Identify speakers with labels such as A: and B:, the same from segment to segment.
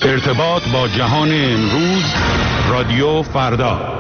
A: ارتباط با جهان امروز، رادیو فردا.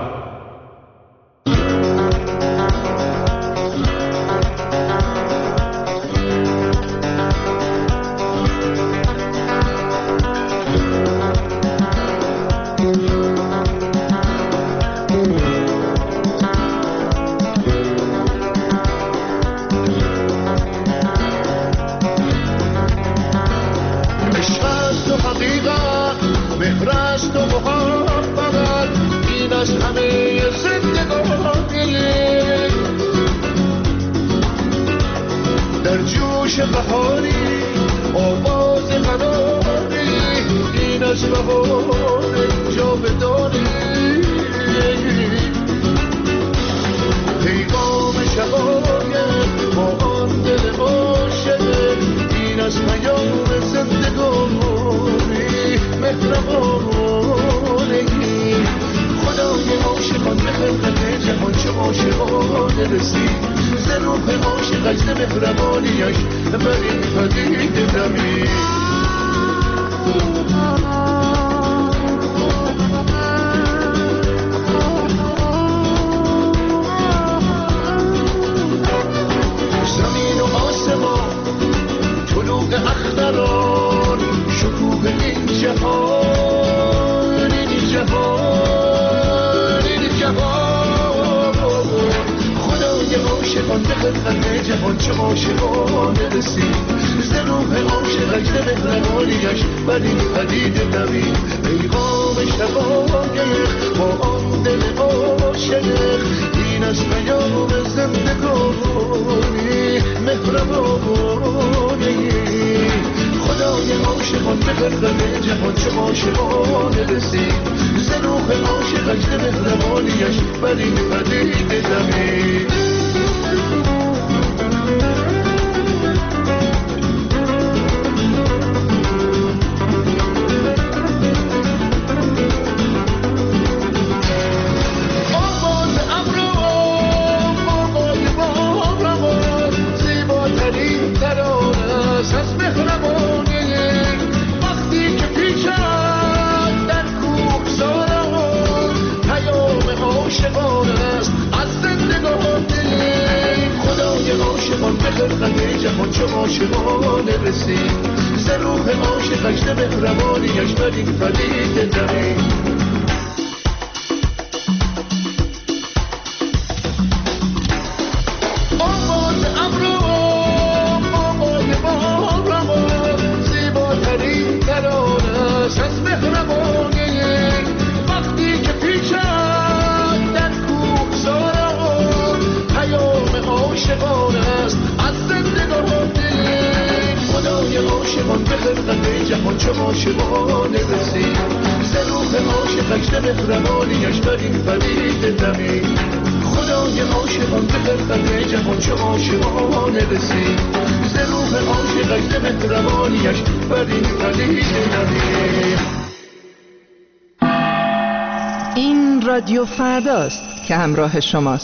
B: این رادیو فرداست که همراه شماست.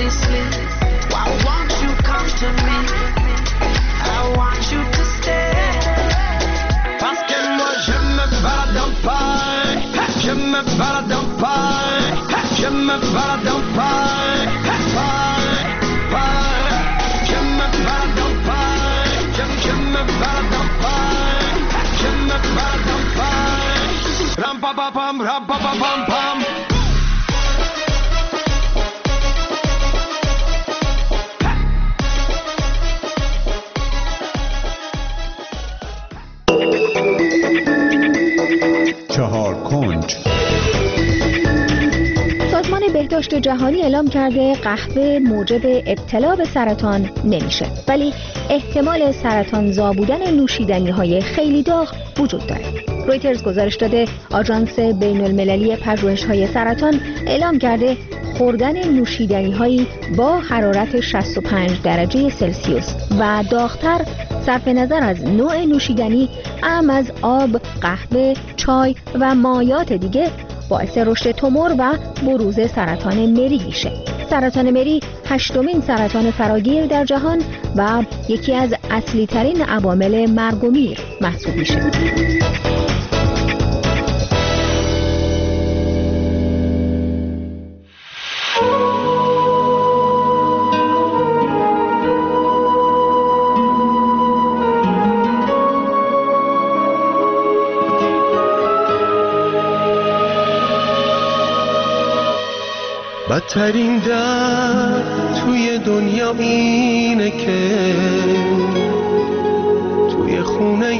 C: sleep. Why won't you come to me? I want you to stay. Parce que moi je me balade en paille. Je me balade en paille. Je me balade en paille. Paille, paille. Je me balade en paille. Je me balade en paille. Je me balade en paille. Ram pa pa pam, ram pa pa pam pam.
A: چهار کنج.
D: سازمان بهداشت جهانی اعلام کرده قهوه موجب ابتلا به سرطان نمیشه، ولی احتمال سرطانزا بودن نوشیدنی‌های خیلی داغ وجود داره. رویترز گزارش داده آژانس بین‌المللی پژوهش‌های سرطان اعلام کرده خوردن نوشیدنی‌هایی با حرارت 65 درجه سلسیوس و داغ‌تر صرف نظر از نوع نوشیدنی اعم از آب، قهوه، چای و مایات دیگه باعث رشد تومور و بروز سرطان مری میشه. سرطان مری 8مین سرطان فراگیر در جهان و یکی از اصلی ترین عوامل مرگ و میر محسوب میشه.
E: بدترین در توی دنیا اینه که توی خونه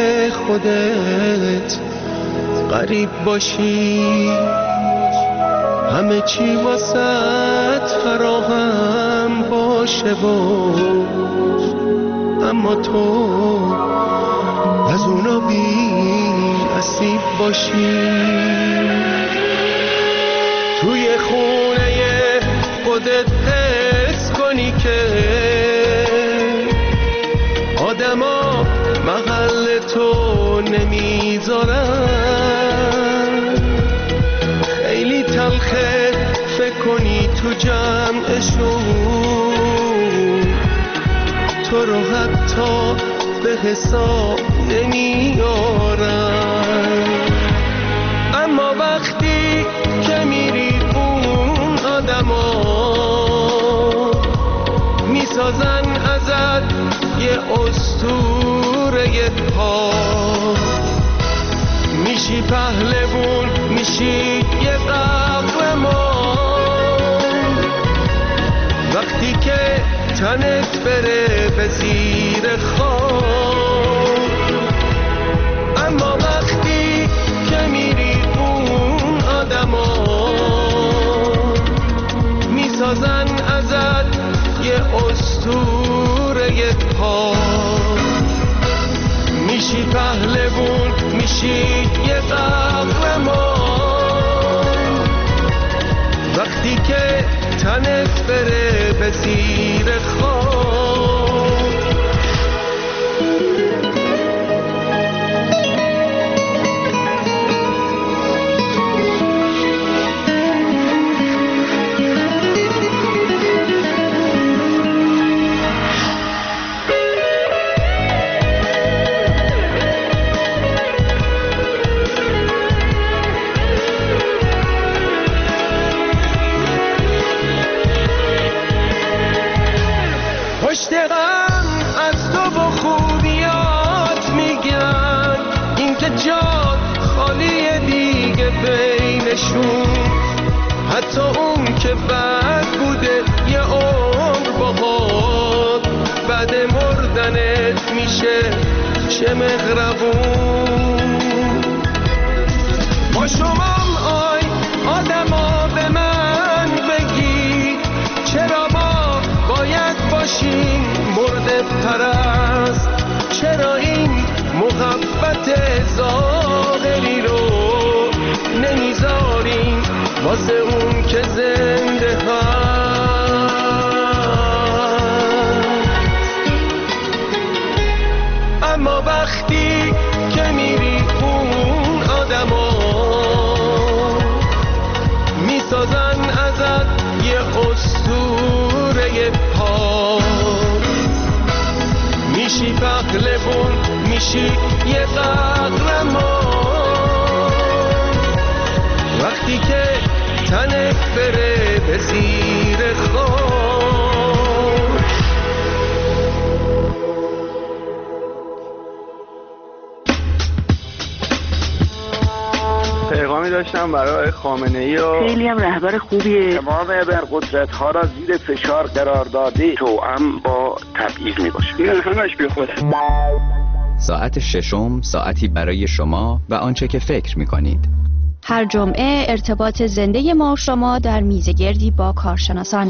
E: خودت غریب باشی، همه چی واسط فراهم باشه و اما تو از اونا بی نصیب باشی. توی خونه خودت حس کنی که آدما محل تو نمیذارن، خیلی تلخه فکر کنی تو جمعشون تو رو حتی به حساب نمیارن. اما وقتی که میری اون آدما میسازن ازت یه اسطوره پاک، میشی پهلوون، میشی یه قهرمان. وقتی که تنت بره به زیر خاک، اما وقتی که میری اون آدما میسازن ازت یه اسطوره پاک، میشی پهلوون، میشی یه قهرمان. وقتی که تنت بره به زیر خاک. حتی اون که بد بوده یه عمر باهات، بعد مردنت میشه چه مغربون. با شمام آی آدما به من بگی چرا ما باید باشیم مرده پرست، چرا این محبت ظاهری رو نمیذاریم واسه اون که زنده هست. اما وقتی که میری اون آدما میسازن ازت یه اسطوره کوچیک یه قهرمان، وقتی که تنت بره به زیر خاک.
F: پیغامی داشتم برای خامنه‌ای و
G: خیلی هم رهبر خوبیه.
F: تمام ابرقدرت‌ها را زیر فشار قرار داده، توأم با تبعیض میباشه. این همش بیخوده.
H: ساعت ششم، ساعتی برای شما و آنچه که فکر می‌کنید.
I: هر جمعه ارتباط زنده ما و شما در میزگردی با کارشناسان.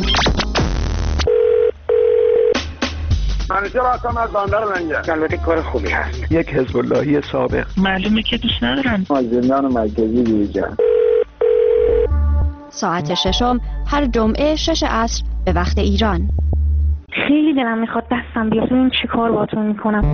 F: منیجر هستم از بندر منگه. البته کار خوبی هست. یک حزب اللهی سابق.
G: معلومه که دوست ندارن.
F: از زندان مرکزی بیرون.
I: ساعت ششم هر جمعه 6 عصر به وقت ایران.
G: خیلی دلم میخواد دستم بیاد ببین چی کار باهاتون میکنم.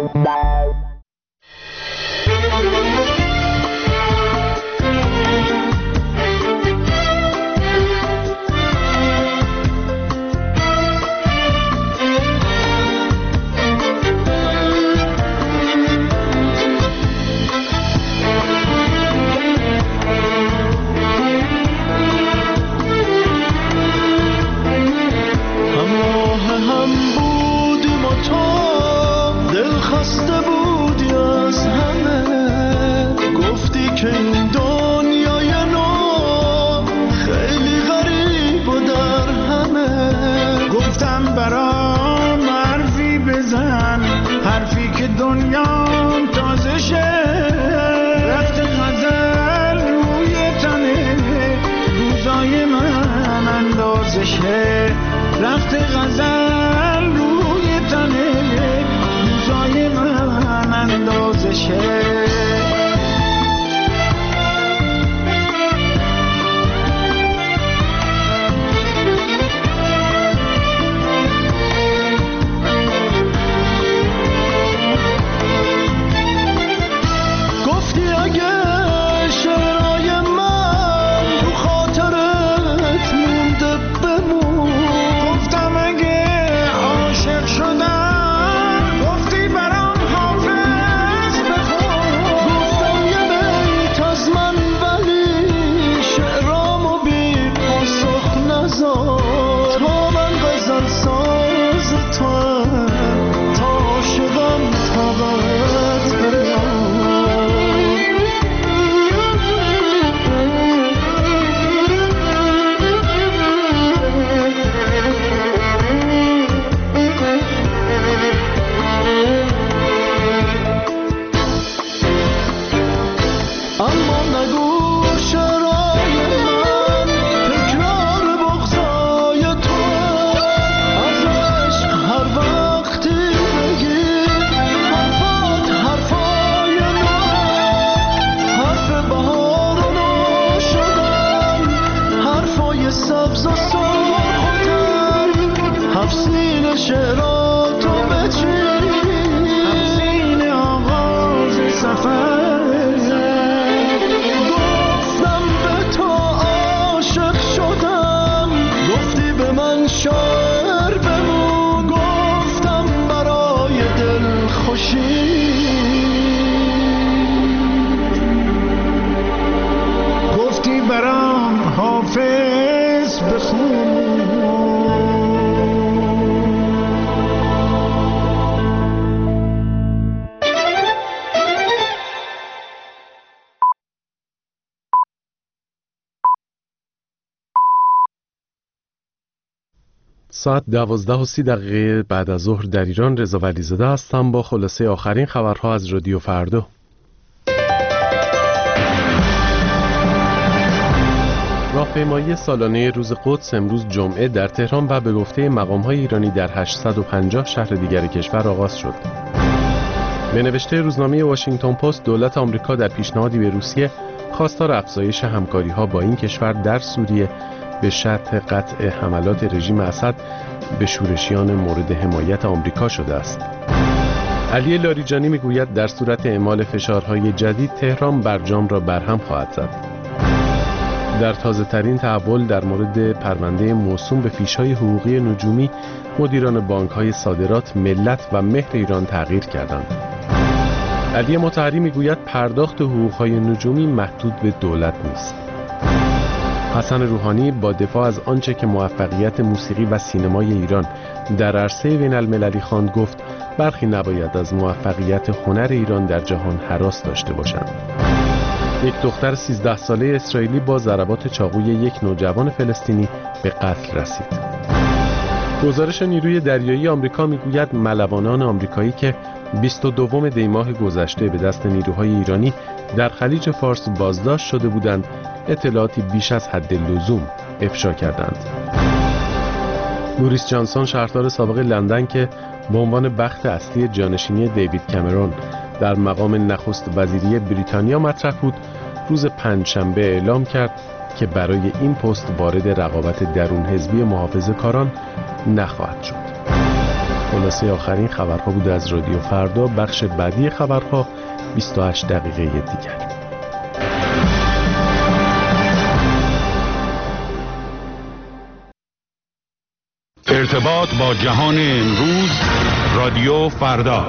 J: رفت غزل روی تنه روزای من اندازشه. گفتی اگه شعرهای من تو خاطرت مونده بمون، گفتم اگه عاشق شدم گفتی برام حافظ بخون، گفتم یه بیت از من ولی شعرامو بی پاسخ نذار، تا من غزل ساز توام تا عاشقم طاقت بیار. اما نگو شعرهای من تکرار بغضای تو، از عشق هر وقتی بگی حرفات حرفای من، حرف بهار و نو شدن، حرفای سبز و سرخ و تر، حفظین شعراتو بچین، حفظین آغاز سفر. شاعر بمون، گفتم برای دل خوشی، گفتی برام حافظ بخون.
K: ساعت 12:30 بعد از ظهر در ایران. رضا ولیزاده هستم با خلاصه آخرین خبرها از رادیو فردا. راهپیمایی سالانه روز قدس امروز جمعه در تهران و به گفته مقام‌های ایرانی در 850 شهر دیگر کشور آغاز شد. به نوشته روزنامه واشنگتن پست، دولت آمریکا در پیشنهادی به روسیه خواستار افزایش همکاری‌ها با این کشور در سوریه به شرط قطع حملات رژیم اسد به شورشیان مورد حمایت آمریکا شده است. علی لاریجانی میگوید در صورت اعمال فشارهای جدید تهران برجام را برهم خواهد زد. در تازه ترین تحول در مورد پرونده موسوم به فیش‌های حقوقی نجومی، مدیران بانک‌های صادرات، ملت و مهر ایران تغییر کردند. علی مطهری میگوید پرداخت حقوق‌های نجومی محدود به دولت نیست. حسن روحانی با دفاع از آنچه که موفقیت موسیقی و سینمای ایران در عرصه بین المللی خواند گفت برخی نباید از موفقیت هنر ایران در جهان هراس داشته باشند. یک دختر 13 ساله اسرائیلی با ضربات چاقوی یک نوجوان فلسطینی به قتل رسید. گزارش نیروی دریایی آمریکا میگوید ملوانان آمریکایی که 22 دی ماه گذشته به دست نیروهای ایرانی در خلیج فارس بازداشت شده بودند اطلاعاتی بیش از حد لزوم افشا کردند. بوریس جانسون شهردار سابق لندن که به عنوان بخت اصلی جانشینی دیوید کامرون در مقام نخست وزیری بریتانیا مطرح بود، روز پنجشنبه اعلام کرد که برای این پست وارد رقابت درون حزبی محافظه‌کاران نخواهد شد. خلاصه آخرین خبرها بود از رادیو فردا. بخش بعدی خبرها 28 دقیقه دیگر.
A: ارتباط با جهان امروز، رادیو فردا.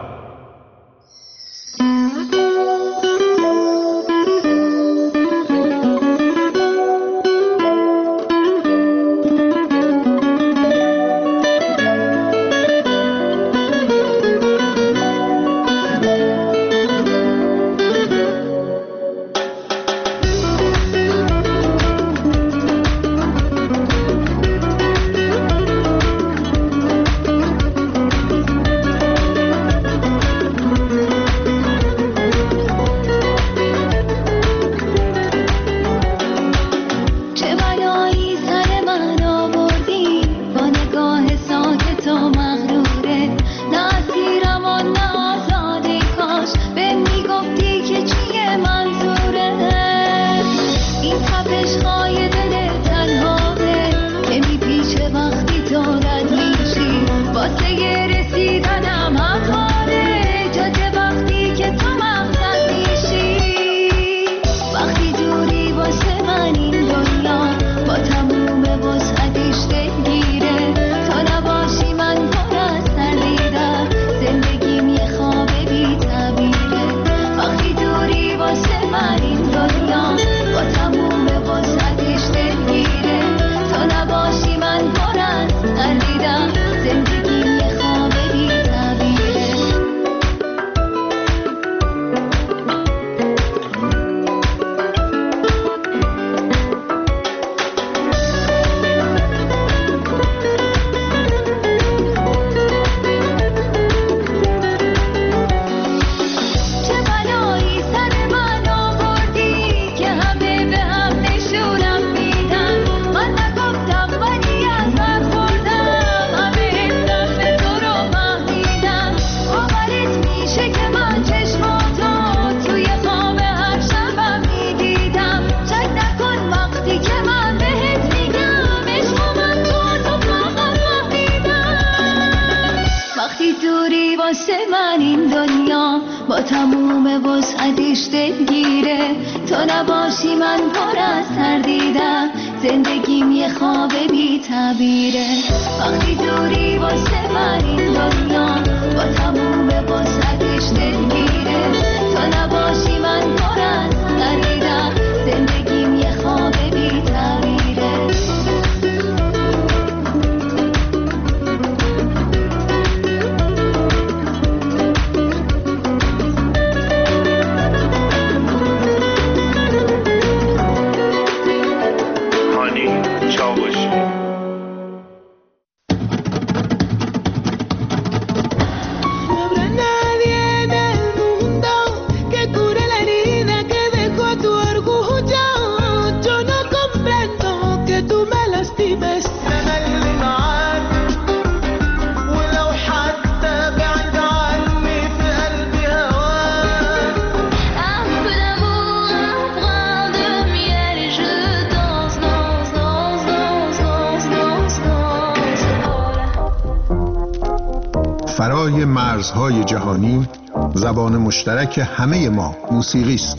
L: فرای مرزهای جهانی، زبان مشترک همه ما موسیقی است.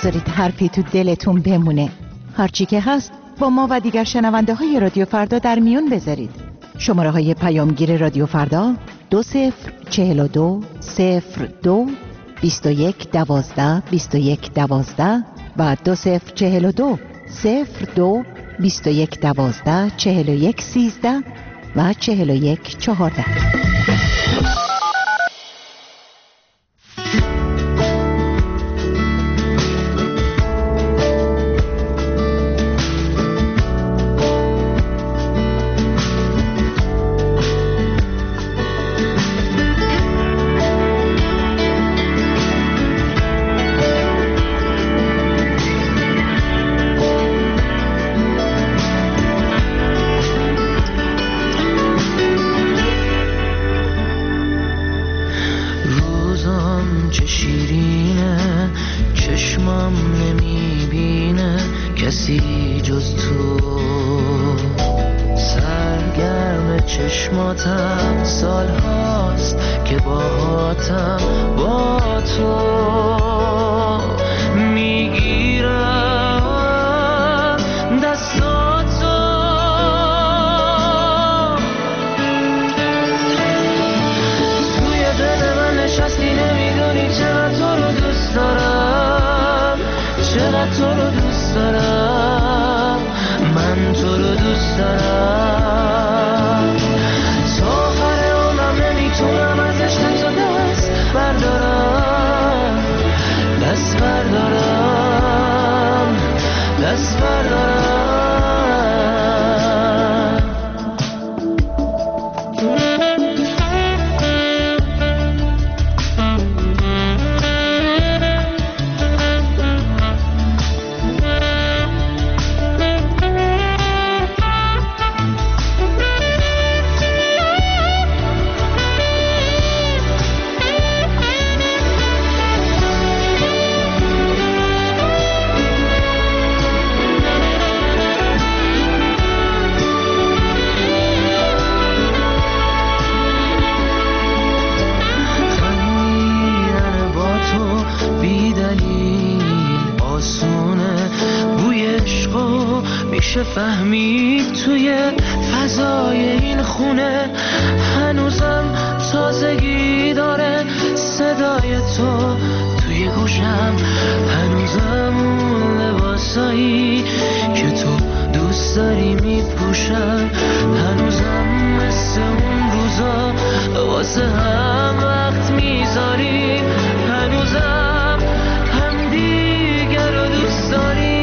M: نذارید حرفی تو دلتون بمونه. هرچی که هست با ما و دیگر شنونده های رادیو فردا در میون بذارید. شماره های پیامگیر رادیو فردا 2042 02 21 12 21 12 و 2042 02 21 12 41 13 و 41 14.
C: فهمید توی فضای این خونه هنوزم تازگی داره صدای تو توی گوشم، هنوزم اون لباسایی که تو دوست داری میپوشم، هنوزم مثل اون روزا واسه هم وقت میذاریم، هنوزم هم دیگر رو دوست داریم.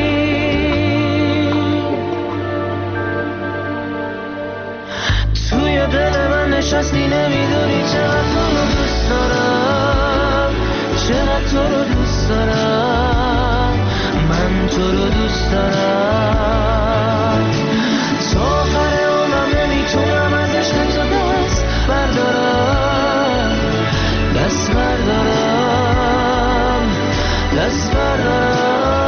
C: دل من نشستی نمیدونی چقدر تو رو دوست دارم، چقدر تو رو دوست دارم، من تو رو دوست دارم. تا آخر عمرم نمیتونم از عشق تو دست بردارم، دست بردارم، دست بردارم.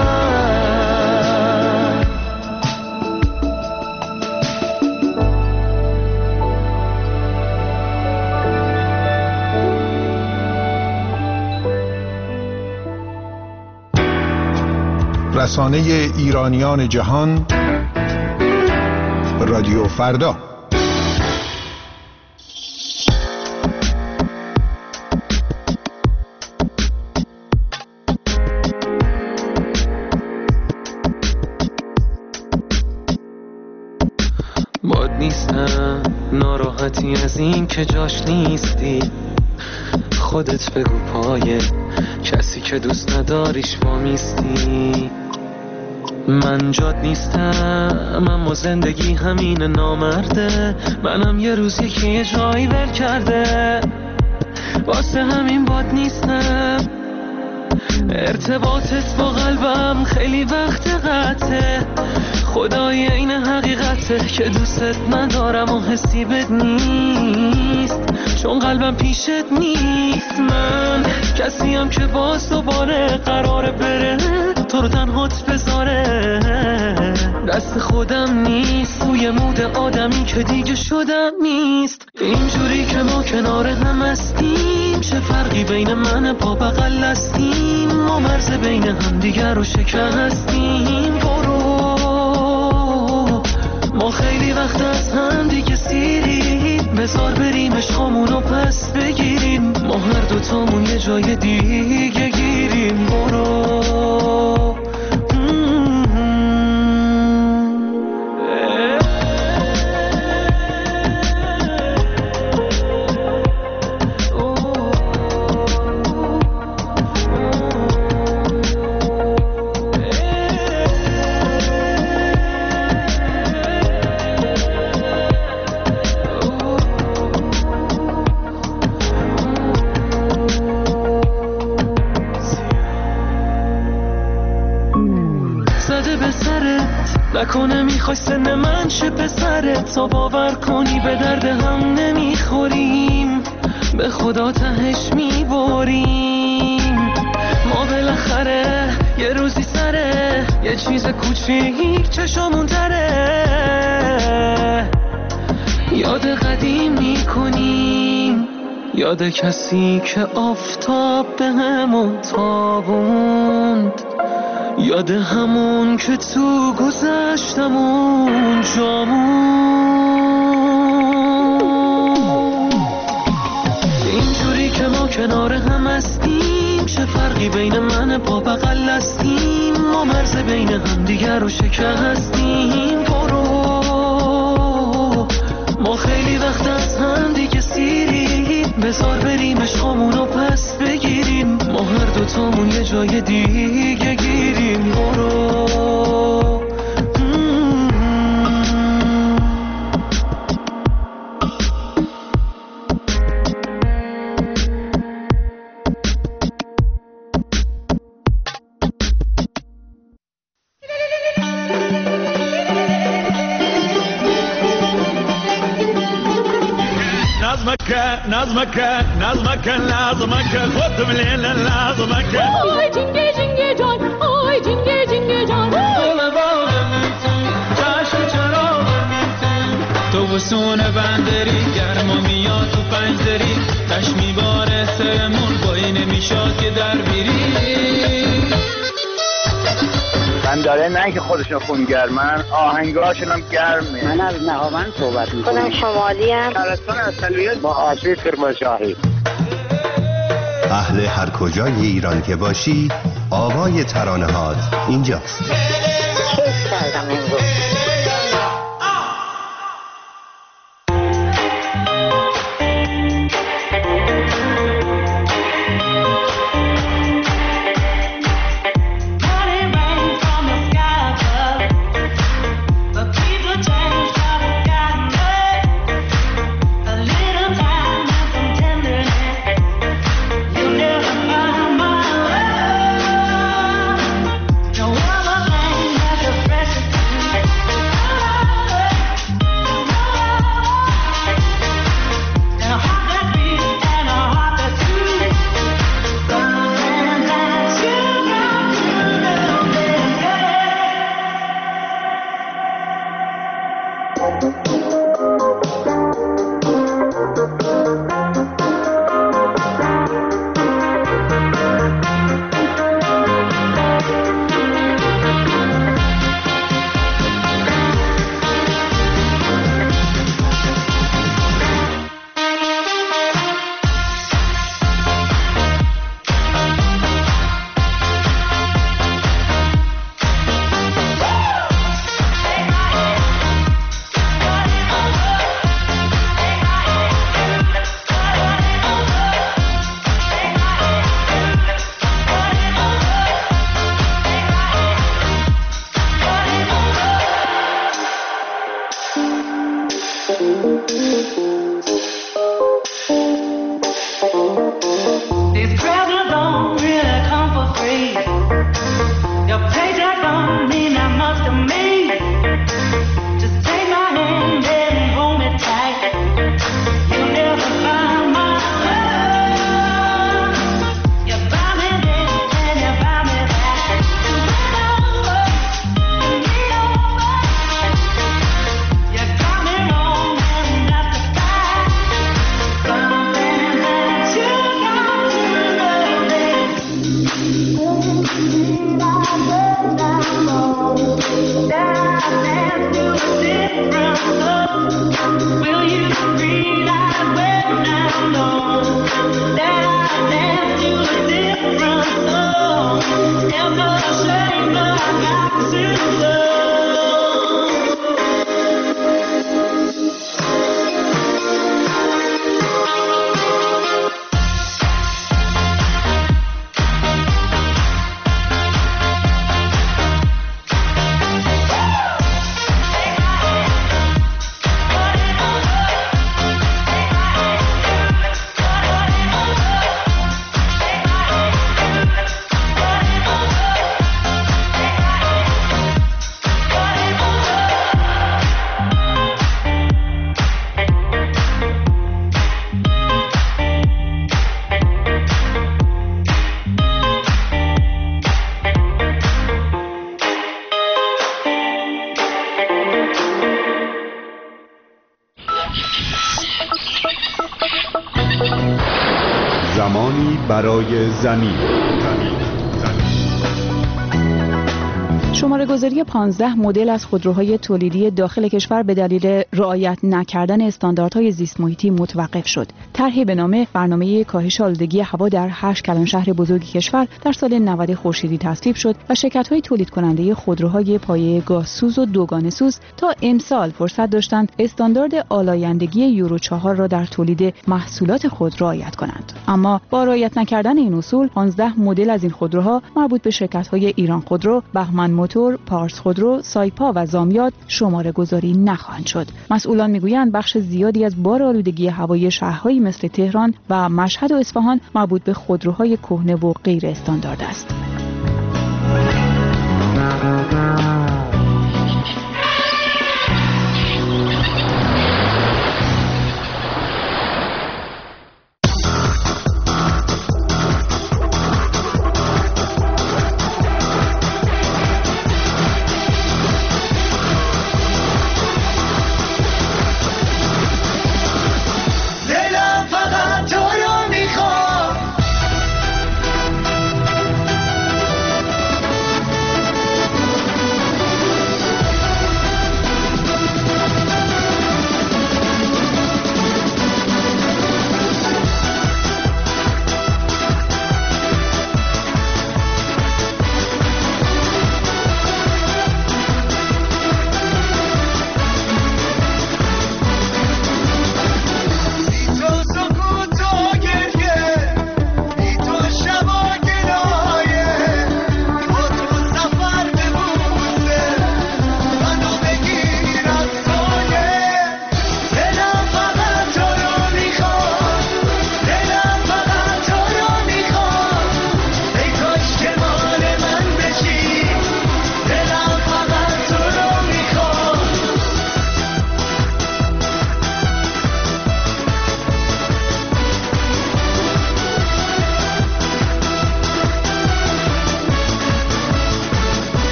L: رسانه ایرانیان جهان رادیو فردا.
E: باد نیستم ناراحتی از این که جاش نیستی، خودت بگو پای کسی که دوست نداریش وامیستی. من جاد نیستم اما زندگی همین نامرده، منم یه روز یکی یه جایی ول کرده، واسه همین باد نیستم. ارتباطت با قلبم خیلی وقت قطعه، خدای این حقیقته که دوستت ندارم و حسی بد نیست، چون قلبم پیشت نیست. من کسیم که باز دوباره قراره بره تو رو تنهات بذاره، دست خودم نیست، توی مود آدمی که دیگه شدم نیست. اینجوری که ما کنار هم هستیم، چه فرقی بین من با بغل هستیم؟ ما مرز مرز بین همدیگر رو شکستیم. برو ما خیلی وقت از هم دیگه سیریم، بذار بریم عشقامون رو پس بگیریم، ما هر دوتامون یه جای دیگه گیریم. برو نکنه میخوای سن من شه پسرت، تا باور کنی به درد هم نمیخوریم، به خدا تهش میبریم. ما بالاخره یه روزی سره یه چیز کوچیک چشامون تره، یاد قدیم میکنیم، یاد کسی که آفتاب به همون تابوند، یاد همون که تو گذشتمون جامون. اینجوری که ما کنار هم هستیم، چه فرقی بین من با بغل هستیم، ما مرز بین هم دیگر رو شکستیم. برو ما خیلی وقت از هم دیگه سیریم، بذار بریم عشقامون رو پس بگیریم، ما هر دوتامون یه جای دیگه گیریم. برو
N: نظمك خودم لیلا نظمك.
C: آی جنگه جنگه جان، آی جنگه جنگه جان،
E: دل باغم چشم چراغم تو بسون بندری، گرما میاد تو پنجدری، تش میباره سرمون بایی نمیشاد که در بیری.
F: بنداره نه که خودشون خونگرمن، آهنگاشون هم گرمه.
O: من از نهاوند صحبت میکنم.
G: خودم شمالی هم.
F: شهرستان اصلیت با آسوی کرمانشاهی.
P: اهل هر کجای ایران که باشی، آوای ترانه‌هات اینجاست.
G: کیف کردم امروز.
C: No other thing that the precious
A: زمانی برای زمین.
Q: شماره گذاری 15 مدل از خودروهای تولیدی داخل کشور به دلیل رعایت نکردن استانداردهای زیست محیطی متوقف شد. طرحی به نام برنامه کاهش آلودگی هوا در 8 کلانشهر بزرگ کشور در سال 90 خورشیدی تصویب شد و شرکت‌های تولید کننده خودروهای پایه گازسوز و دوگانه سوز تا امسال فرصت داشتند استاندارد آلایندگی یورو 4 را در تولید محصولات خود رعایت کنند. اما با رعایت نکردن این اصول 15 مدل از این خودروها مربوط به شرکت‌های ایران خودرو، بهمن موتور، پارس خودرو، سایپا و زامیات شماره گذاری نخواهند شد. مسئولان میگویند بخش زیادی از بار آلودگی هوایی شهرهایی مثل تهران و مشهد و اصفهان مربوط به خودروهای کهنه و غیر استاندارد است.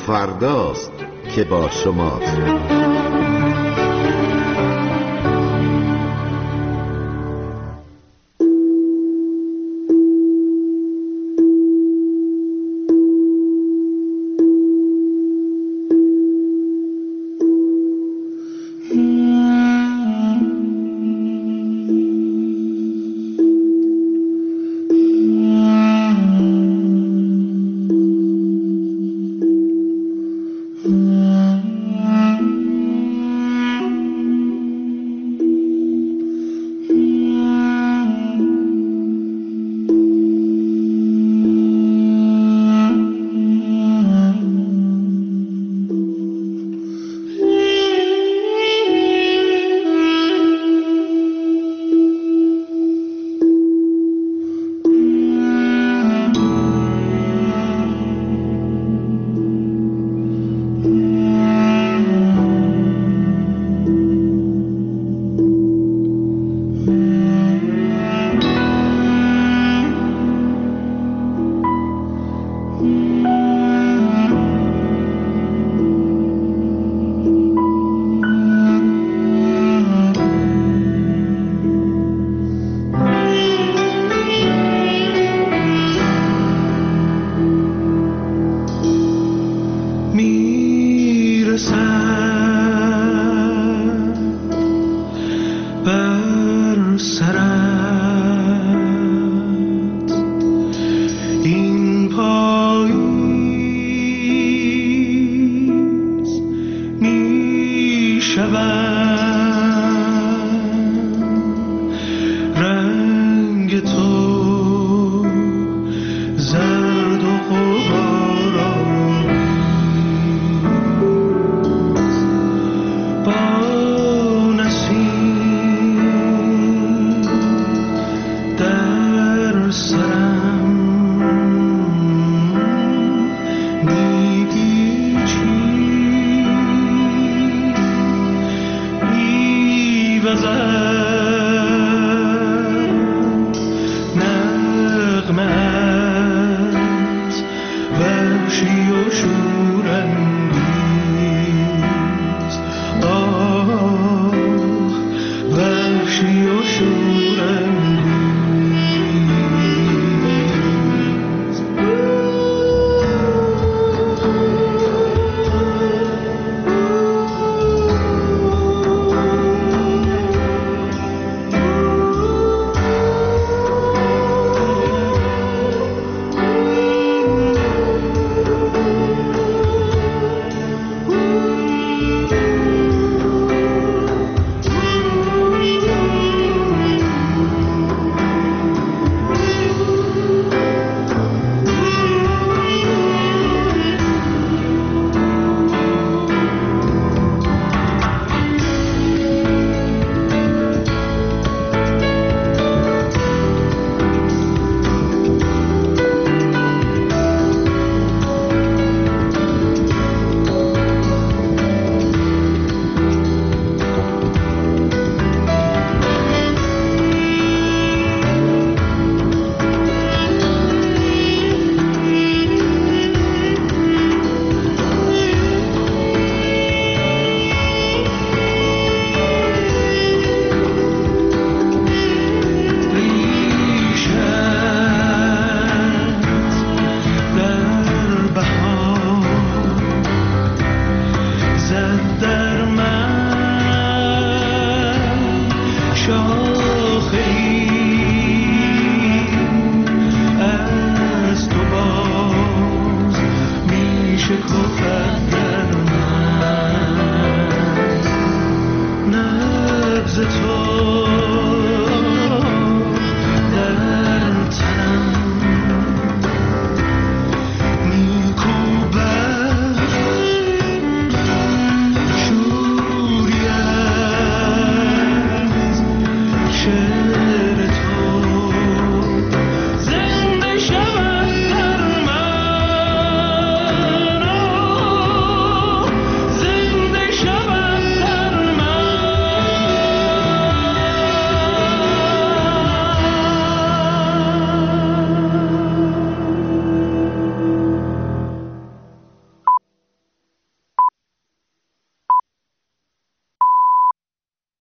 R: فرداست که با شماست.
E: بزن